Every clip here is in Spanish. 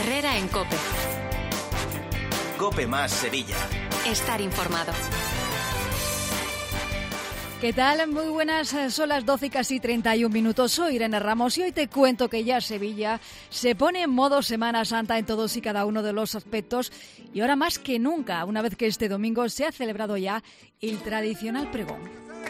Herrera en COPE. COPE más Sevilla. Estar informado. ¿Qué tal? Muy buenas, son las 12 y casi 31 minutos. Soy Irene Ramos y hoy te cuento que ya Sevilla se pone en modo Semana Santa en todos y cada uno de los aspectos y ahora más que nunca, una vez que este domingo se ha celebrado ya el tradicional pregón.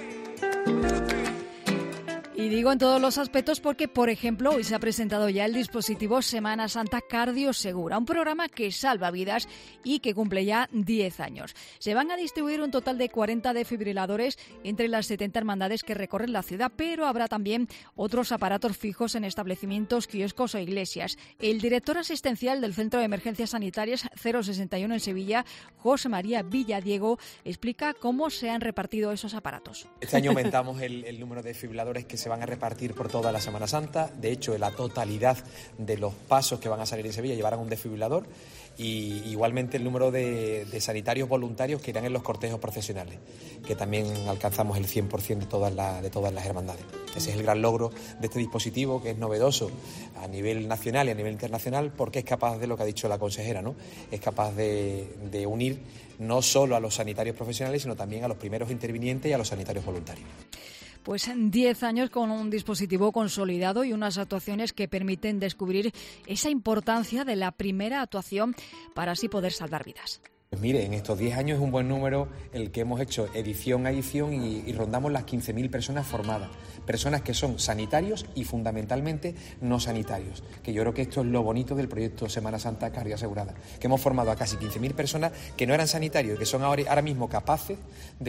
Y digo en todos los aspectos porque, por ejemplo, hoy se ha presentado ya el dispositivo Semana Santa Cardiosegura, un programa que salva vidas y que cumple ya 10 años. Se van a distribuir un total de 40 desfibriladores entre las 70 hermandades que recorren la ciudad, pero habrá también otros aparatos fijos en establecimientos, kioscos o iglesias. El director asistencial del Centro de Emergencias Sanitarias 061 en Sevilla, José María Villadiego, explica cómo se han repartido esos aparatos. Este año aumentamos el número de desfibriladores que se van a repartir por toda la Semana Santa. De hecho, la totalidad de los pasos que van a salir en Sevilla llevarán un desfibrilador, y igualmente el número de sanitarios voluntarios que irán en los cortejos procesionales, que también alcanzamos el 100% de todas las hermandades. Ese es el gran logro de este dispositivo, que es novedoso a nivel nacional y a nivel internacional, porque es capaz de lo que ha dicho la consejera, ¿no? Es capaz de unir no solo a los sanitarios profesionales, sino también a los primeros intervinientes y a los sanitarios voluntarios. Pues en 10 años con un dispositivo consolidado y unas actuaciones que permiten descubrir esa importancia de la primera actuación para así poder salvar vidas. Pues mire, en estos 10 años es un buen número el que hemos hecho edición a edición y rondamos las 15.000 personas formadas. Personas que son sanitarios y fundamentalmente no sanitarios. Que yo creo que esto es lo bonito del proyecto Semana Santa Cardiosegura. Que hemos formado a casi 15.000 personas que no eran sanitarios y que son ahora mismo capaces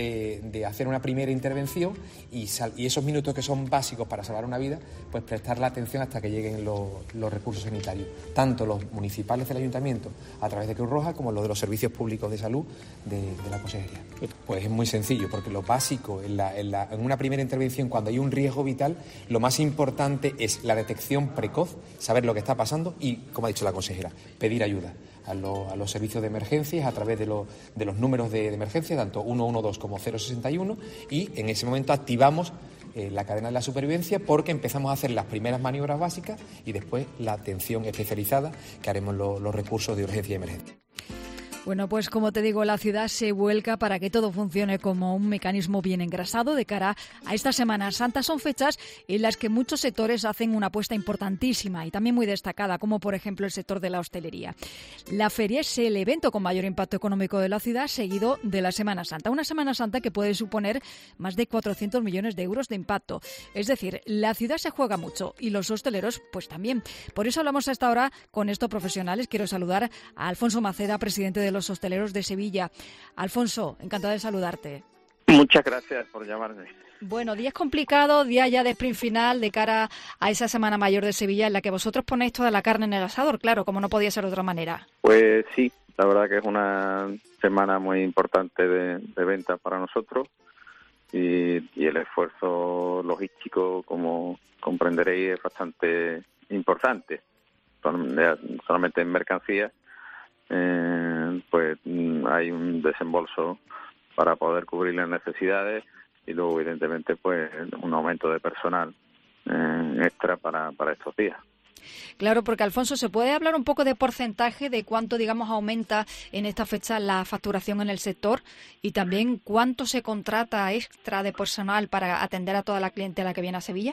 de hacer una primera intervención y esos minutos que son básicos para salvar una vida, pues prestar la atención hasta que lleguen los recursos sanitarios. Tanto los municipales del ayuntamiento a través de Cruz Roja como los de los servicios públicos de salud de la consejería. Pues es muy sencillo, porque lo básico en una primera intervención, cuando hay un riesgo vital, lo más importante es la detección precoz, saber lo que está pasando y, como ha dicho la consejera, pedir ayuda a los servicios de emergencias a través de los números de emergencia, tanto 112 como 061, y en ese momento activamos la cadena de la supervivencia, porque empezamos a hacer las primeras maniobras básicas y después la atención especializada, que haremos los recursos de urgencia y emergencia. Bueno, pues como te digo, la ciudad se vuelca para que todo funcione como un mecanismo bien engrasado de cara a esta Semana Santa. Son fechas en las que muchos sectores hacen una apuesta importantísima y también muy destacada, como por ejemplo el sector de la hostelería. La feria es el evento con mayor impacto económico de la ciudad, seguido de la Semana Santa. Una Semana Santa que puede suponer más de 400 millones de euros de impacto. Es decir, la ciudad se juega mucho y los hosteleros pues también. Por eso hablamos a esta hora con estos profesionales. Quiero saludar a Alfonso Maceda, presidente de los hosteleros de Sevilla. Alfonso, encantado de saludarte. Muchas gracias por llamarme. Bueno, día complicado, día ya de sprint final de cara a esa Semana Mayor de Sevilla en la que vosotros ponéis toda la carne en el asador, claro, como no podía ser de otra manera. Pues sí, la verdad que es una semana muy importante de ventas para nosotros y el esfuerzo logístico, como comprenderéis, es bastante importante. Solamente en mercancías pues hay un desembolso para poder cubrir las necesidades y luego evidentemente pues un aumento de personal extra para estos días. Claro, porque Alfonso, ¿se puede hablar un poco de porcentaje de cuánto, digamos, aumenta en esta fecha la facturación en el sector y también cuánto se contrata extra de personal para atender a toda la clientela que viene a Sevilla?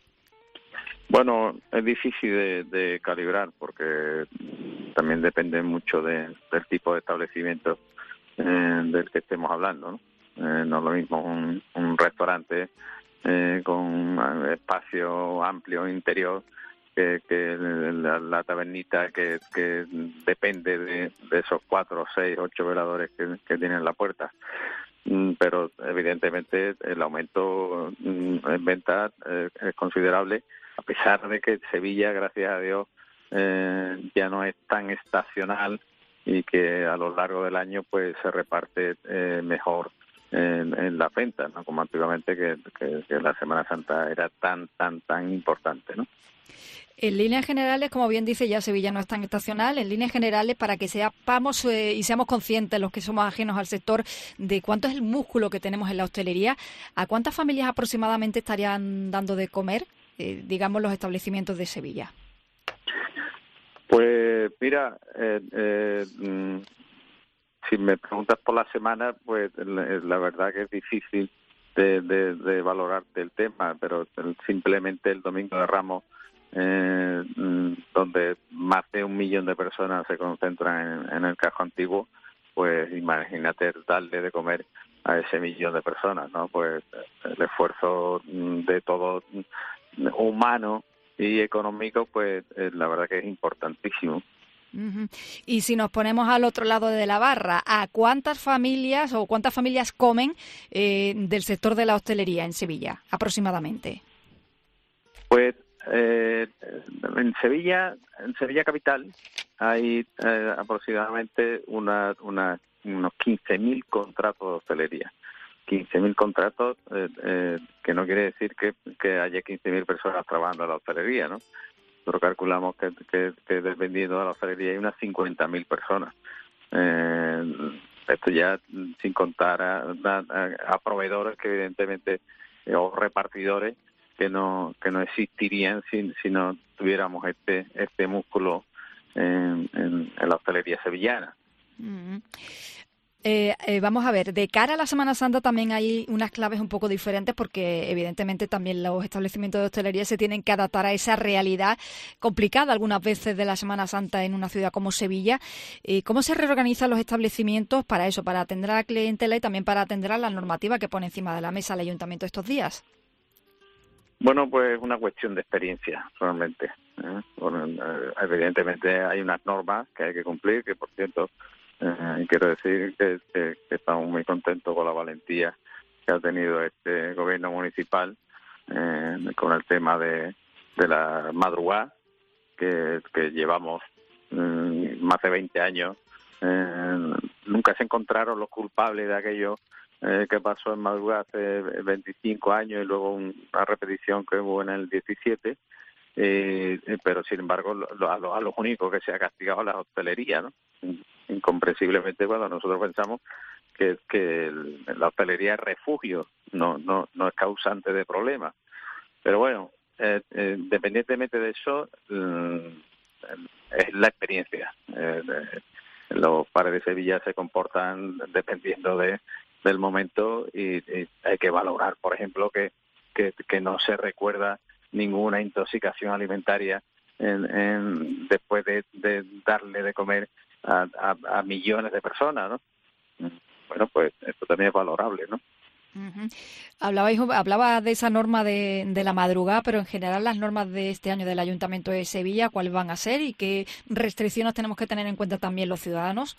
Bueno, es difícil de calibrar porque también depende mucho del tipo de establecimiento del que estemos hablando, ¿no? No es lo mismo un restaurante con espacio amplio interior que la tabernita que depende de esos 4, 6, 8 veladores que tienen en la puerta. Pero evidentemente el aumento en ventas es considerable, a pesar de que Sevilla, gracias a Dios, ya no es tan estacional y que a lo largo del año pues se reparte mejor en las ventas, ¿no? Como antiguamente que la Semana Santa era tan importante, ¿no? En líneas generales, como bien dice, ya Sevilla no es tan estacional. En líneas generales, para que sepamos y seamos conscientes, los que somos ajenos al sector, de cuánto es el músculo que tenemos en la hostelería, ¿a cuántas familias aproximadamente estarían dando de comer, digamos, los establecimientos de Sevilla? Pues mira, si me preguntas por la semana, pues la verdad que es difícil de valorarte el tema, pero simplemente el Domingo de Ramos, donde más de 1 millón de personas se concentran en el Casco Antiguo, pues imagínate darle de comer a ese 1 millón de personas, ¿no? Pues el esfuerzo de todo humano y económico, pues la verdad que es importantísimo. Uh-huh. Y si nos ponemos al otro lado de la barra, ¿a cuántas familias comen del sector de la hostelería en Sevilla, aproximadamente? Pues en Sevilla capital hay aproximadamente unos 15.000 contratos de hostelería. 15.000 contratos, que no quiere decir que haya 15.000 personas trabajando en la hostelería, ¿no? Pero calculamos que dependiendo de la hostelería hay unas 50.000 personas. Esto ya sin contar a proveedores que evidentemente, o repartidores que no existirían si no tuviéramos este músculo en la hostelería sevillana. Mm. Vamos a ver, de cara a la Semana Santa también hay unas claves un poco diferentes porque evidentemente también los establecimientos de hostelería se tienen que adaptar a esa realidad complicada algunas veces de la Semana Santa en una ciudad como Sevilla. ¿Cómo se reorganizan los establecimientos para eso, para atender a la clientela y también para atender a la normativa que pone encima de la mesa el Ayuntamiento estos días? Bueno, pues una cuestión de experiencia, realmente. Bueno, evidentemente hay unas normas que hay que cumplir, que por cierto, y quiero decir que estamos muy contentos con la valentía que ha tenido este gobierno municipal con el tema de la madrugada, que llevamos más de 20 años. Nunca se encontraron los culpables de aquello que pasó en madrugada hace 25 años y luego una repetición que hubo en el 17, pero sin embargo a los únicos que se ha castigado es la hostelería, ¿no? Incomprensiblemente cuando nosotros pensamos que la hostelería es refugio, no es causante de problemas. Pero bueno, independientemente de eso, es la experiencia. Los bares de Sevilla se comportan dependiendo del momento y hay que valorar, por ejemplo, que no se recuerda ninguna intoxicación alimentaria después de darle de comer a millones de personas, ¿no? Bueno, pues esto también es valorable, ¿no? Uh-huh. Hablaba de esa norma de la madrugada, pero en general las normas de este año del Ayuntamiento de Sevilla, ¿cuáles van a ser y qué restricciones tenemos que tener en cuenta también los ciudadanos?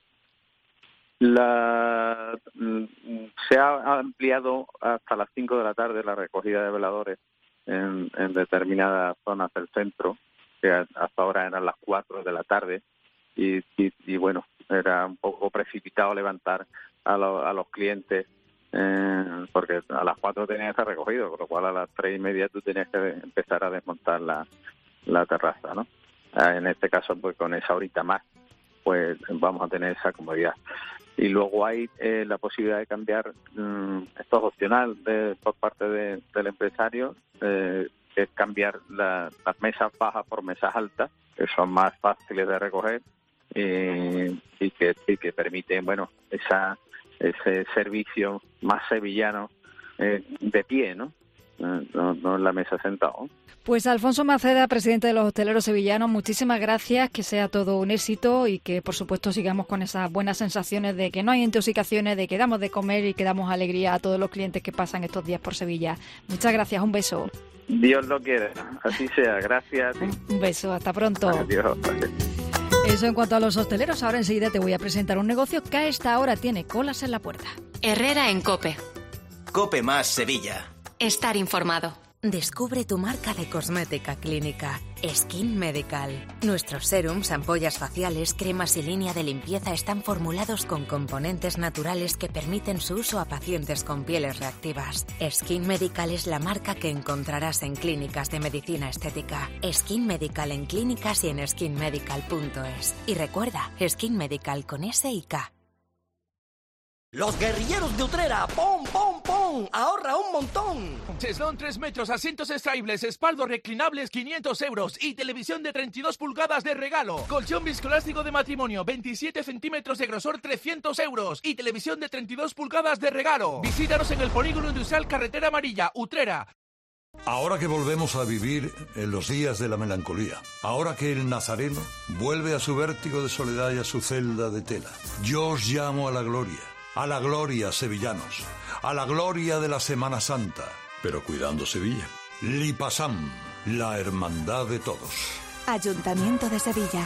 Se ha ampliado hasta las 5 de la tarde la recogida de veladores en determinadas zonas del centro, que hasta ahora eran las 4 de la tarde. Y bueno, era un poco precipitado levantar a los clientes porque a las 4 tenías que estar recogido, con lo cual a las 3:30 tú tenías que empezar a desmontar la terraza, ¿no? En este caso, pues con esa horita más, pues vamos a tener esa comodidad. Y luego hay la posibilidad de cambiar, esto es opcional por parte del empresario, es cambiar las mesas bajas por mesas altas, que son más fáciles de recoger y que permiten, bueno, ese servicio más sevillano de pie, ¿no? No en la mesa sentado. Pues Alfonso Maceda, presidente de los hosteleros sevillanos, muchísimas gracias, que sea todo un éxito y que por supuesto sigamos con esas buenas sensaciones de que no hay intoxicaciones, de que damos de comer y que damos alegría a todos los clientes que pasan estos días por Sevilla. Muchas gracias, un beso. Dios lo quiera, así sea, gracias. Un beso, hasta pronto. Adiós. Eso en cuanto a los hosteleros. Ahora enseguida te voy a presentar un negocio que a esta hora tiene colas en la puerta. Herrera en COPE. COPE más Sevilla. Estar informado. Descubre tu marca de cosmética clínica, Skin Medical. Nuestros serums, ampollas faciales, cremas y línea de limpieza están formulados con componentes naturales que permiten su uso a pacientes con pieles reactivas. Skin Medical es la marca que encontrarás en clínicas de medicina estética. Skin Medical en clínicas y en skinmedical.es. Y recuerda, Skin Medical con S y K. Los guerrilleros de Utrera, ¡pom, pom, pom! ¡Ahorra un montón! Cheslón 3 metros, asientos extraíbles, espaldos reclinables 500 euros y televisión de 32 pulgadas de regalo. Colchón viscoelástico de matrimonio 27 centímetros de grosor 300 euros y televisión de 32 pulgadas de regalo. Visítanos en el Polígono Industrial Carretera Amarilla, Utrera. Ahora que volvemos a vivir en los días de la melancolía, ahora que el nazareno vuelve a su vértigo de soledad y a su celda de tela, yo os llamo a la gloria, sevillanos, a la gloria de la Semana Santa, pero cuidando Sevilla. Lipasam, la hermandad de todos. Ayuntamiento de Sevilla.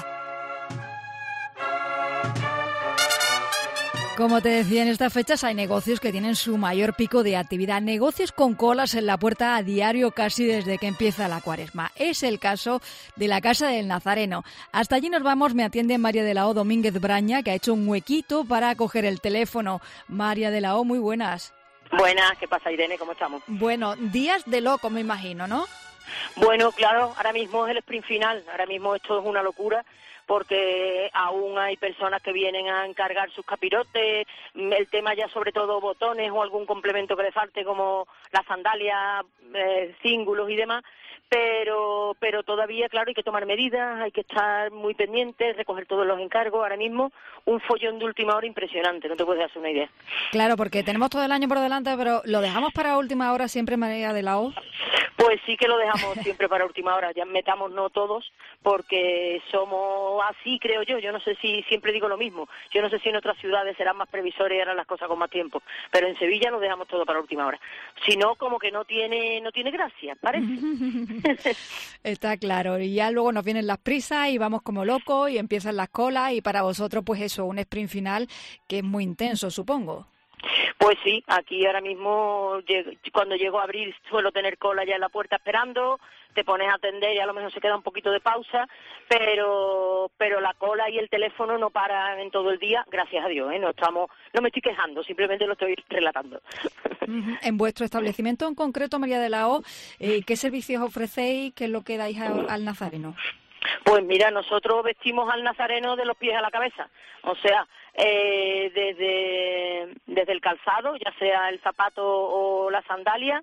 Como te decía, en estas fechas hay negocios que tienen su mayor pico de actividad, negocios con colas en la puerta a diario casi desde que empieza la Cuaresma. Es el caso de la Casa del Nazareno. Hasta allí nos vamos, me atiende María de la O Domínguez Braña, que ha hecho un huequito para coger el teléfono. María de la O, muy buenas. Buenas, ¿qué pasa, Irene? ¿Cómo estamos? Bueno, días de loco, me imagino, ¿no? Bueno, claro, ahora mismo es el sprint final, ahora mismo esto es una locura, porque aún hay personas que vienen a encargar sus capirotes, el tema ya sobre todo botones o algún complemento que le falte como las sandalias, cíngulos y demás, pero todavía, claro, hay que tomar medidas, hay que estar muy pendientes, recoger todos los encargos. Ahora mismo un follón de última hora impresionante, no te puedes hacer una idea. Claro, porque tenemos todo el año por delante, pero ¿lo dejamos para última hora siempre, María de la O? Pues sí que lo dejamos siempre para última hora, ya metámonos todos, porque somos así, creo yo. Yo no sé si, siempre digo lo mismo, yo no sé si en otras ciudades serán más previsores y harán las cosas con más tiempo, pero en Sevilla lo dejamos todo para última hora. Si no, como que no tiene gracia, parece. Está claro, y ya luego nos vienen las prisas y vamos como locos y empiezan las colas, y para vosotros pues eso, un sprint final que es muy intenso, supongo. Pues sí, aquí ahora mismo cuando llego a abril suelo tener cola ya en la puerta esperando, te pones a atender y a lo mejor se queda un poquito de pausa, pero la cola y el teléfono no paran en todo el día, gracias a Dios, no me estoy quejando, simplemente lo estoy relatando. En vuestro establecimiento en concreto, María de la O, ¿qué servicios ofrecéis? ¿Qué es lo que dais al nazareno? Pues mira, nosotros vestimos al nazareno de los pies a la cabeza, o sea, desde el calzado, ya sea el zapato o la sandalia,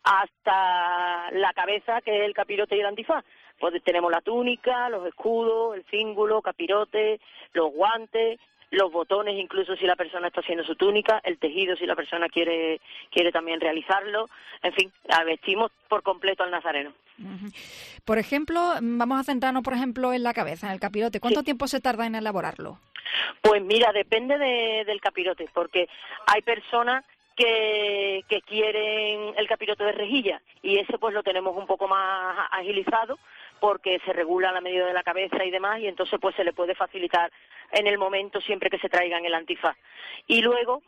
hasta la cabeza, que es el capirote y el antifaz. Pues tenemos la túnica, los escudos, el cíngulo, capirote, los guantes, los botones, incluso si la persona está haciendo su túnica, el tejido si la persona quiere también realizarlo, en fin, vestimos por completo al nazareno. Por ejemplo, vamos a centrarnos, por ejemplo, en la cabeza, en el capirote. ¿Cuánto tiempo se tarda en elaborarlo? Pues mira, depende del capirote, porque hay personas que quieren el capirote de rejilla y ese pues lo tenemos un poco más agilizado porque se regula la medida de la cabeza y demás, y entonces pues se le puede facilitar en el momento siempre que se traigan el antifaz. Y luego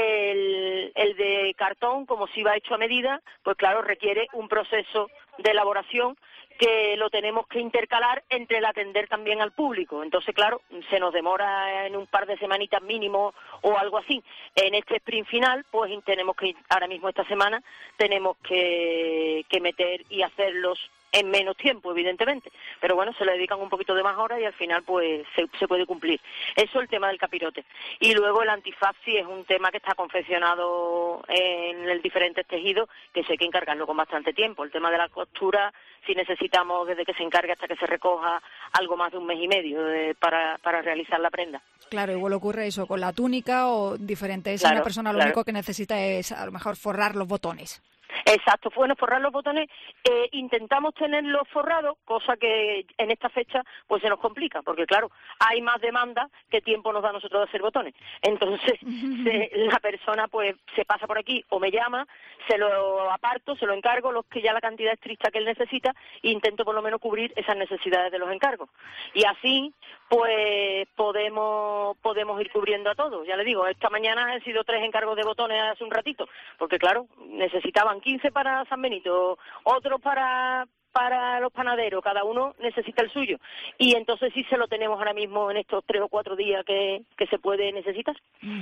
el de cartón, como si va hecho a medida, pues claro, requiere un proceso de elaboración que lo tenemos que intercalar entre el atender también al público. Entonces, claro, se nos demora en un par de semanitas mínimo o algo así. En este sprint final, pues tenemos que, ahora mismo esta semana, tenemos que meter y hacerlos en menos tiempo, evidentemente, pero bueno, se le dedican un poquito de más horas y al final pues se puede cumplir. Eso es el tema del capirote. Y luego el antifaz sí es un tema que está confeccionado en el diferentes tejidos, que sé que encargarlo con bastante tiempo. El tema de la costura, sí necesitamos desde que se encargue hasta que se recoja algo más de un mes y medio para realizar la prenda. Claro, igual ocurre eso con la túnica o diferente. Es una persona lo único que necesita es a lo mejor forrar los botones. Exacto, bueno, forrar los botones, intentamos tenerlos forrados, cosa que en esta fecha pues se nos complica, porque claro, hay más demanda que tiempo nos da a nosotros de hacer botones. Entonces, la persona pues se pasa por aquí o me llama, se lo aparto, se lo encargo, los que ya la cantidad estricta que él necesita, e intento por lo menos cubrir esas necesidades de los encargos. Y así, pues podemos ir cubriendo a todos. Ya le digo, esta mañana han sido 3 encargos de botones hace un ratito, porque claro, necesitaban 15 para San Benito, otros para los panaderos, cada uno necesita el suyo, y entonces sí se lo tenemos ahora mismo en estos 3 o 4 días que se puede necesitar.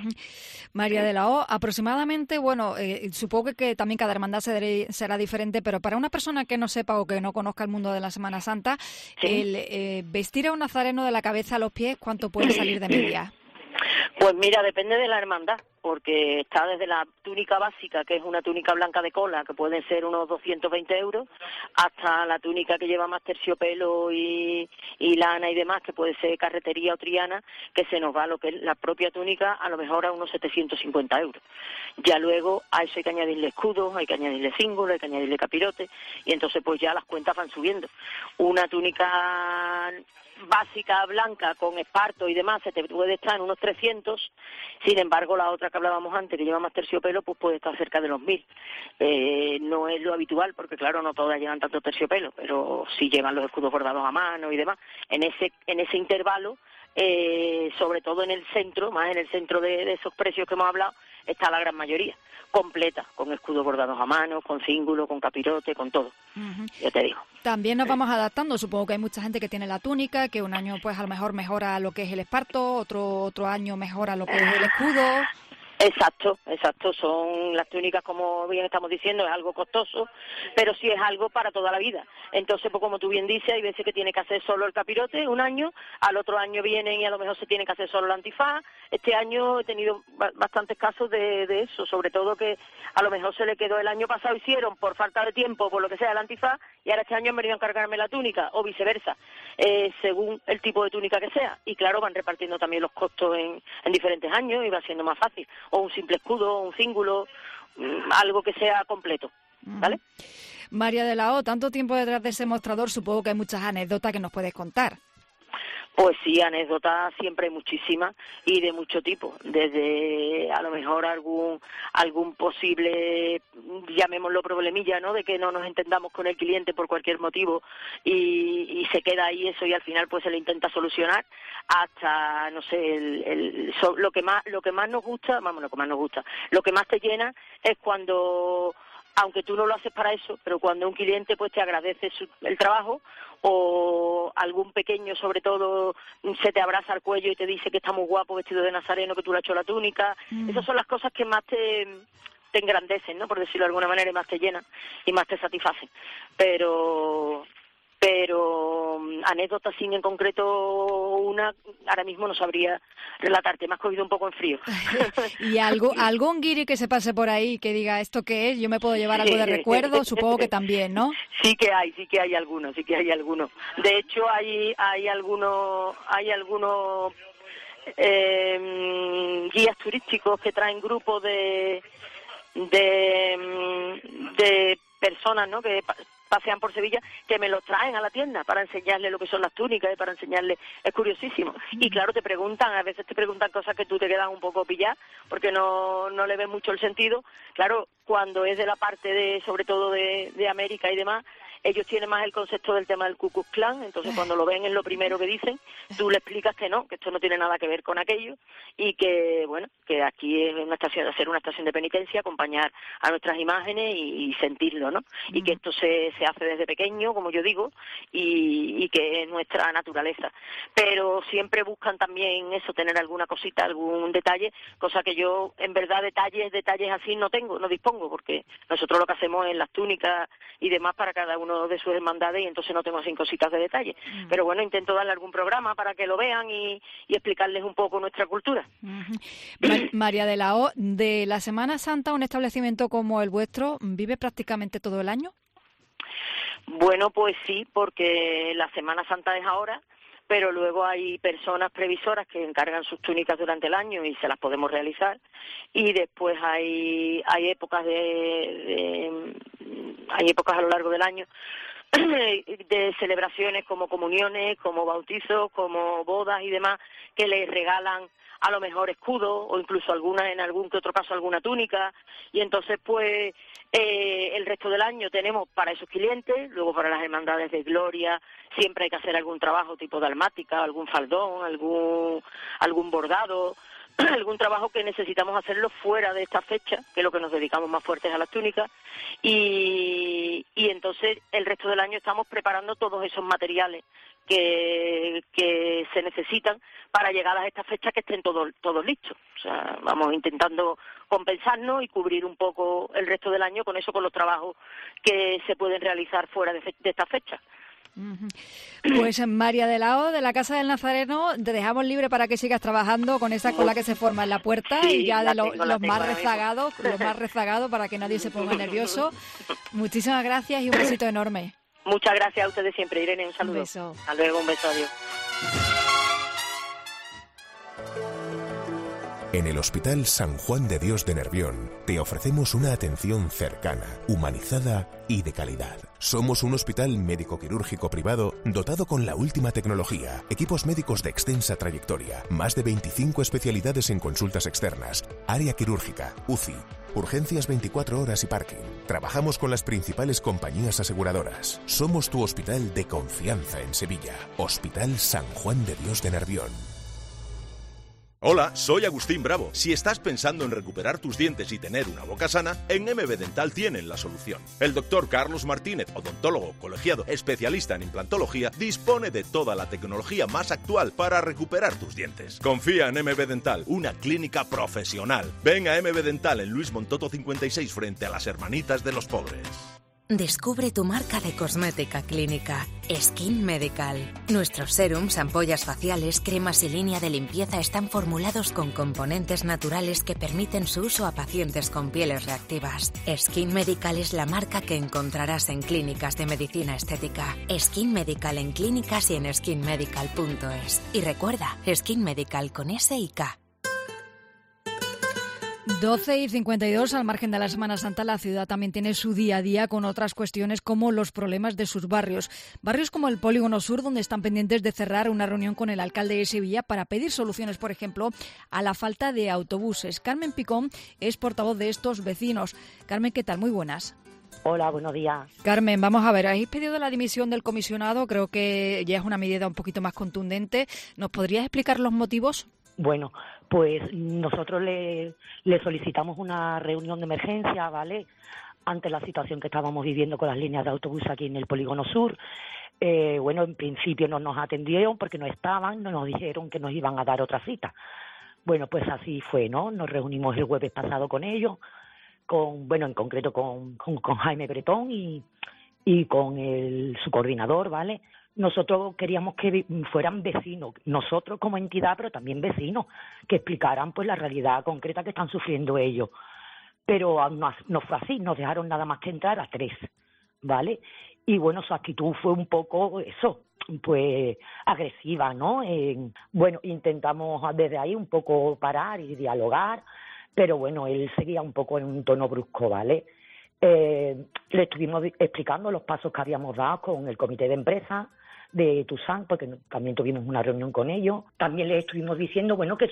María de la O, aproximadamente, bueno, supongo que también cada hermandad será diferente, pero para una persona que no sepa o que no conozca el mundo de la Semana Santa, el vestir a un nazareno de la cabeza a los pies, ¿cuánto puede salir de media? Pues mira, depende de la hermandad, porque está desde la túnica básica, que es una túnica blanca de cola, que pueden ser unos 220 euros, hasta la túnica que lleva más terciopelo y lana y demás, que puede ser carretería o triana, que se nos va lo que es la propia túnica a lo mejor a unos 750 euros. Ya luego a eso hay que añadirle escudos, hay que añadirle cíngulos, hay que añadirle capirote, y entonces pues ya las cuentas van subiendo. Una túnica básica blanca con esparto y demás se te puede estar en unos 300, sin embargo la otra que hablábamos antes, que lleva más terciopelo, pues puede estar cerca de los 1000. No es lo habitual, porque claro, no todas llevan tanto terciopelo, pero sí llevan los escudos bordados a mano y demás. En ese intervalo, sobre todo en el centro, más en el centro de esos precios que hemos hablado, está la gran mayoría, completa, con escudos bordados a mano, con cíngulo, con capirote, con todo. Ya te digo. También nos vamos adaptando. Supongo que hay mucha gente que tiene la túnica, que un año pues a lo mejor mejora lo que es el esparto, otro año mejora lo que es el escudo. Exacto. Son las túnicas, como bien estamos diciendo, es algo costoso, pero sí es algo para toda la vida. Entonces, pues como tú bien dices, hay veces que tiene que hacer solo el capirote un año, al otro año vienen y a lo mejor se tiene que hacer solo el antifaz. Este año he tenido bastantes casos de eso, sobre todo que a lo mejor se le quedó el año pasado, hicieron por falta de tiempo, por lo que sea, el antifaz, y ahora este año han venido a encargarme la túnica, o viceversa, según el tipo de túnica que sea. Y claro, van repartiendo también los costos en diferentes años y va siendo más fácil. O un simple escudo, un cíngulo, algo que sea completo, ¿vale? María de la O, tanto tiempo detrás de ese mostrador, supongo que hay muchas anécdotas que nos puedes contar. Pues sí, anécdotas siempre hay muchísimas y de mucho tipo, desde a lo mejor algún posible, llamémoslo problemilla, ¿no?, de que no nos entendamos con el cliente por cualquier motivo y se queda ahí eso y al final pues se le intenta solucionar, hasta, no sé, lo que más nos gusta, lo que más te llena es cuando, aunque tú no lo haces para eso, pero cuando un cliente pues te agradece el trabajo, o algún pequeño, sobre todo, se te abraza al cuello y te dice que está muy guapo vestido de nazareno, que tú le has hecho la túnica. Esas son las cosas que más te engrandecen, ¿no?, por decirlo de alguna manera, y más te llenan y más te satisfacen. Pero anécdotas sin en concreto una, ahora mismo no sabría relatarte, me has cogido un poco en frío. ¿Y algún guiri que se pase por ahí que diga esto qué es? Yo me puedo llevar algo de recuerdo, supongo que también, ¿no? Sí que hay algunos. De hecho hay algunos guías turísticos que traen grupos de personas, ¿no?, que pasean por Sevilla, que me los traen a la tienda para enseñarles lo que son las túnicas y para enseñarles, es curiosísimo. Y claro, a veces te preguntan cosas que tú te quedas un poco pillada, porque no le ves mucho el sentido. Claro, cuando es de la parte sobre todo de América y demás, ellos tienen más el concepto del tema del Ku Klux Klan, entonces cuando lo ven es lo primero que dicen, tú le explicas que no, que esto no tiene nada que ver con aquello, y que, bueno, que aquí es hacer una estación de penitencia, acompañar a nuestras imágenes y sentirlo, ¿no? Y que esto se hace desde pequeño, como yo digo, y que es nuestra naturaleza. Pero siempre buscan también eso, tener alguna cosita, algún detalle, cosa que yo, en verdad, detalles así no dispongo, porque nosotros lo que hacemos es las túnicas y demás para cada uno de sus hermandades, y entonces no tengo así cositas de detalle. Pero bueno, intento darle algún programa para que lo vean y explicarles un poco nuestra cultura. María de la O, de la Semana Santa, un establecimiento como el vuestro vive prácticamente todo el año. Bueno, pues sí, porque la Semana Santa es ahora, pero luego hay personas previsoras que encargan sus túnicas durante el año y se las podemos realizar, y después hay épocas hay épocas a lo largo del año de celebraciones como comuniones, como bautizos, como bodas y demás, que les regalan a lo mejor escudos o incluso en algún que otro caso alguna túnica, y entonces pues el resto del año tenemos para esos clientes, luego para las hermandades de gloria siempre hay que hacer algún trabajo tipo dalmática, algún faldón, algún bordado, algún trabajo que necesitamos hacerlo fuera de esta fecha, que es lo que nos dedicamos más fuertes a las túnicas, y entonces el resto del año estamos preparando todos esos materiales que se necesitan para llegar a estas fechas que estén todos listos. O sea, vamos intentando compensarnos y cubrir un poco el resto del año con los trabajos que se pueden realizar fuera de estas fechas. Pues María de la O, de la Casa del Nazareno, te dejamos libre para que sigas trabajando con esa cola que se forma en la puerta, Sí, y ya de los más ahora rezagados, para que nadie se ponga nervioso. Muchísimas gracias y un besito enorme. Muchas gracias a ustedes siempre, Irene, un saludo. Un beso. Hasta luego, un beso, adiós. En el Hospital San Juan de Dios de Nervión te ofrecemos una atención cercana, humanizada y de calidad. Somos un hospital médico-quirúrgico privado dotado con la última tecnología, equipos médicos de extensa trayectoria, más de 25 especialidades en consultas externas, área quirúrgica, UCI, urgencias 24 horas y parking. Trabajamos con las principales compañías aseguradoras. Somos tu hospital de confianza en Sevilla. Hospital San Juan de Dios de Nervión. Hola, soy Agustín Bravo. Si estás pensando en recuperar tus dientes y tener una boca sana, en MB Dental tienen la solución. El doctor Carlos Martínez, odontólogo colegiado especialista en implantología, dispone de toda la tecnología más actual para recuperar tus dientes. Confía en MB Dental, una clínica profesional. Ven a MB Dental en Luis Montoto 56 frente a las Hermanitas de los Pobres. Descubre tu marca de cosmética clínica, Skin Medical. Nuestros serums, ampollas faciales, cremas y línea de limpieza están formulados con componentes naturales que permiten su uso a pacientes con pieles reactivas. Skin Medical es la marca que encontrarás en clínicas de medicina estética. Skin Medical en clínicas y en skinmedical.es. Y recuerda, Skin Medical con S y K. 12:52, al margen de la Semana Santa, la ciudad también tiene su día a día con otras cuestiones como los problemas de sus barrios. Barrios como el Polígono Sur, donde están pendientes de cerrar una reunión con el alcalde de Sevilla para pedir soluciones, por ejemplo, a la falta de autobuses. Carmen Picón es portavoz de estos vecinos. Carmen, ¿qué tal? Muy buenas. Hola, buenos días. Carmen, vamos a ver, habéis pedido la dimisión del comisionado, creo que ya es una medida un poquito más contundente. ¿Nos podrías explicar los motivos? Bueno, pues nosotros le solicitamos una reunión de emergencia, ¿vale?, ante la situación que estábamos viviendo con las líneas de autobús aquí en el Polígono Sur. Bueno, en principio no nos atendieron porque no estaban, no nos dijeron que nos iban a dar otra cita. Bueno, pues así fue, ¿no? Nos reunimos el jueves pasado con ellos, en concreto con Jaime Bretón y con su coordinador, ¿vale? Nosotros queríamos que fueran vecinos, nosotros como entidad, pero también vecinos, que explicaran pues la realidad concreta que están sufriendo ellos. Pero no fue así, nos dejaron nada más que entrar a 3, ¿vale? Y bueno, su actitud fue un poco eso, pues agresiva, ¿no? Intentamos desde ahí un poco parar y dialogar, pero bueno, él seguía un poco en un tono brusco, ¿vale? Le estuvimos explicando los pasos que habíamos dado con el comité de empresa de Tusán, porque también tuvimos una reunión con ellos. También le estuvimos diciendo, bueno, que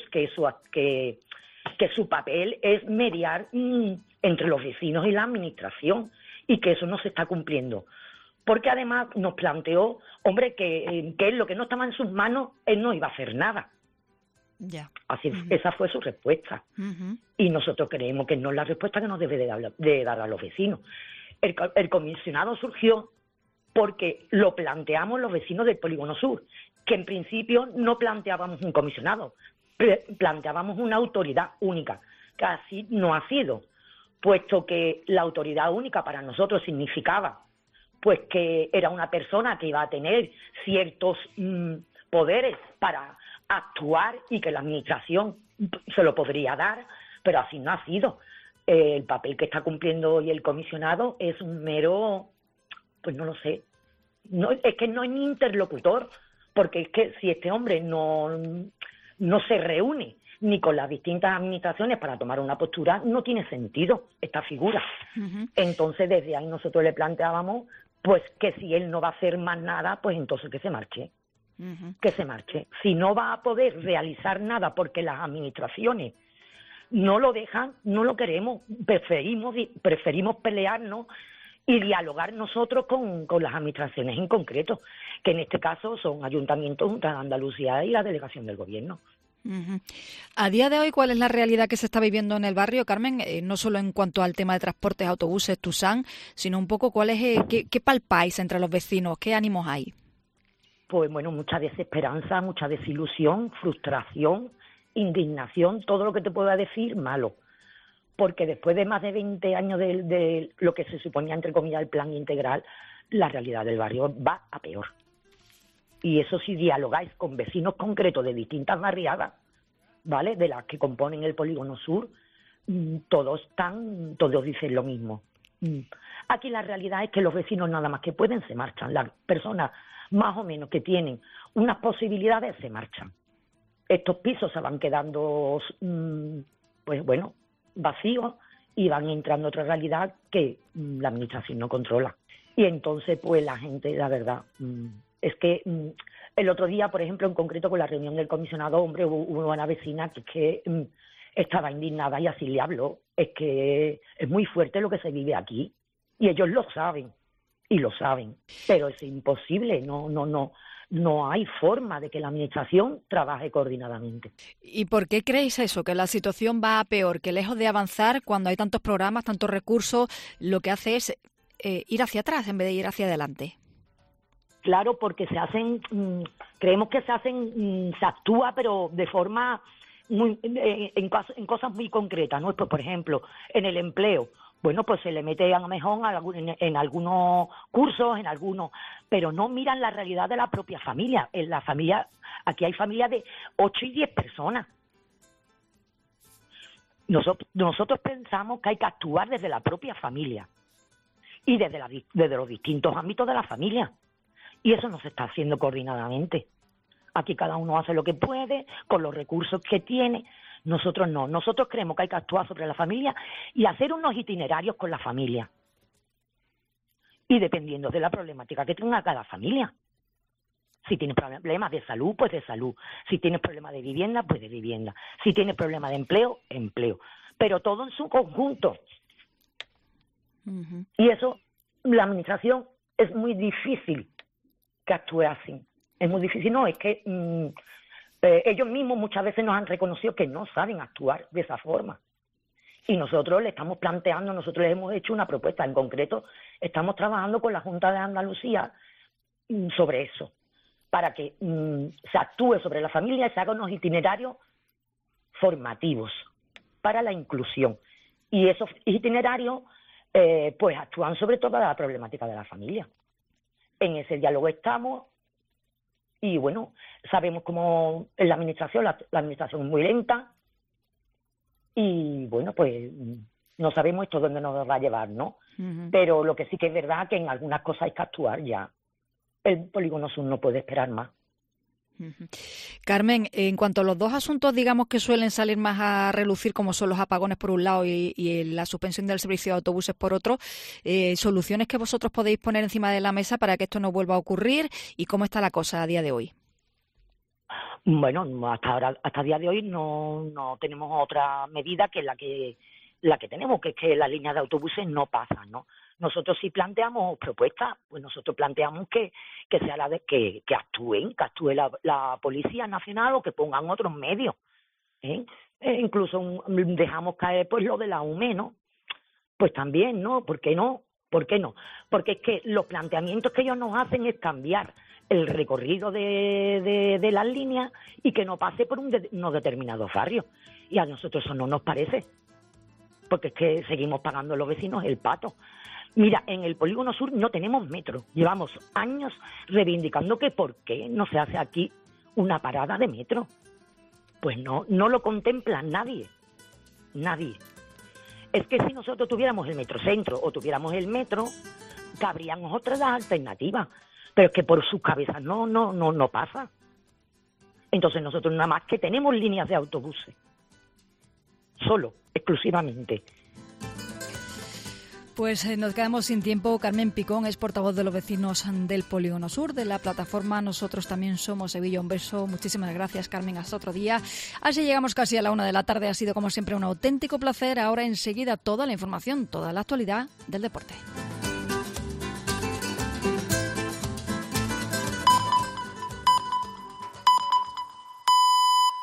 su papel es mediar entre los vecinos y la administración, y que eso no se está cumpliendo. Porque además nos planteó, hombre, que él, lo que no estaba en sus manos, él no iba a hacer nada. Ya. Así, esa fue su respuesta. Y nosotros creemos que no es la respuesta que nos debe de dar a los vecinos. El comisionado surgió porque lo planteamos los vecinos del Polígono Sur, que en principio no planteábamos un comisionado, planteábamos una autoridad única, que así no ha sido, puesto que la autoridad única para nosotros significaba pues que era una persona que iba a tener ciertos poderes para actuar y que la administración se lo podría dar, pero así no ha sido. El papel que está cumpliendo hoy el comisionado es un mero, pues no lo sé, es que no es ni interlocutor, porque es que si este hombre no se reúne ni con las distintas administraciones para tomar una postura, no tiene sentido esta figura. Entonces desde ahí nosotros le planteábamos pues que si él no va a hacer más nada, pues entonces que se marche. Que se marche. Si no va a poder realizar nada porque las administraciones no lo dejan, no lo queremos, preferimos pelearnos y dialogar nosotros con las administraciones en concreto, que en este caso son Ayuntamiento, Junta de Andalucía y la Delegación del Gobierno. A día de hoy, ¿cuál es la realidad que se está viviendo en el barrio, Carmen? No solo en cuanto al tema de transportes, autobuses, Tusán, sino un poco qué palpáis entre los vecinos, qué ánimos hay. Pues bueno, mucha desesperanza, mucha desilusión, frustración, indignación, todo lo que te pueda decir malo. Porque después de más de 20 años de lo que se suponía, entre comillas, el plan integral, la realidad del barrio va a peor. Y eso si dialogáis con vecinos concretos de distintas barriadas, ¿vale?, de las que componen el Polígono Sur, todos dicen lo mismo. Aquí la realidad es que los vecinos nada más que pueden se marchan. Las personas más o menos que tienen unas posibilidades se marchan. Estos pisos se van quedando, pues bueno, vacíos y van entrando otra realidad que la administración no controla. Y entonces, pues la gente, la verdad, es que el otro día, por ejemplo, en concreto con la reunión del comisionado, hombre, hubo una vecina que estaba indignada y así le habló. Es que es muy fuerte lo que se vive aquí y ellos lo saben y lo saben, pero es imposible, no hay forma de que la administración trabaje coordinadamente. ¿Y por qué creéis eso, que la situación va a peor, que lejos de avanzar, cuando hay tantos programas, tantos recursos, lo que hace es ir hacia atrás en vez de ir hacia adelante? Claro, porque creemos que se actúa, pero de forma en cosas muy concretas, ¿no? Pues, por ejemplo, en el empleo, bueno, pues se le mete a lo mejor en algunos cursos, pero no miran la realidad de la propia familia. En la familia, aquí hay familias de 8 y 10 personas. Nosotros pensamos que hay que actuar desde la propia familia y desde los distintos ámbitos de la familia. Y eso no se está haciendo coordinadamente. Aquí cada uno hace lo que puede, con los recursos que tiene. Nosotros no. Nosotros creemos que hay que actuar sobre la familia y hacer unos itinerarios con la familia. Y dependiendo de la problemática que tenga cada familia. Si tienes problemas de salud, pues de salud. Si tienes problemas de vivienda, pues de vivienda. Si tienes problemas de empleo, empleo. Pero todo en su conjunto. Uh-huh. Y eso, la administración, es muy difícil que actúe así. Es muy difícil, no, es que ellos mismos muchas veces nos han reconocido que no saben actuar de esa forma. Y nosotros le estamos planteando, nosotros les hemos hecho una propuesta. En concreto, estamos trabajando con la Junta de Andalucía sobre eso, para que se actúe sobre la familia y se hagan unos itinerarios formativos para la inclusión. Y esos itinerarios, pues actúan sobre toda la problemática de la familia. En ese diálogo estamos. Y bueno, sabemos cómo en la administración es muy lenta y bueno, pues no sabemos esto dónde nos va a llevar, ¿no? Uh-huh. Pero lo que sí que es verdad que en algunas cosas hay que actuar ya. El Polígono Sur no puede esperar más. Uh-huh. Carmen, en cuanto a los dos asuntos, digamos que suelen salir más a relucir, como son los apagones por un lado y la suspensión del servicio de autobuses por otro, soluciones que vosotros podéis poner encima de la mesa para que esto no vuelva a ocurrir, y cómo está la cosa a día de hoy. Bueno, hasta el día de hoy no tenemos otra medida que la que tenemos, que es que las líneas de autobuses no pasan, ¿no? Nosotros sí planteamos propuestas, pues nosotros planteamos que sea que actúe la Policía Nacional o que pongan otros medios, ¿eh? Incluso dejamos caer pues lo de la UME, ¿no? Pues también, ¿no? ¿Por qué no? Porque es que los planteamientos que ellos nos hacen es cambiar el recorrido de las líneas y que no pase por unos determinados barrios. Y a nosotros eso no nos parece, porque es que seguimos pagando los vecinos el pato. Mira, en el Polígono Sur no tenemos metro. Llevamos años reivindicando que por qué no se hace aquí una parada de metro. Pues no lo contempla nadie. Es que si nosotros tuviéramos el metrocentro o tuviéramos el metro, cabríamos otras alternativas. Pero es que por sus cabezas no pasa. Entonces nosotros nada más que tenemos líneas de autobuses. Solo, exclusivamente. Pues nos quedamos sin tiempo. Carmen Picón es portavoz de los vecinos del Polígono Sur, de la plataforma Nosotros También Somos Sevilla. Un beso. Muchísimas gracias, Carmen. Hasta otro día. Así llegamos casi a la 1 de la tarde. Ha sido, como siempre, un auténtico placer. Ahora enseguida toda la información, toda la actualidad del deporte.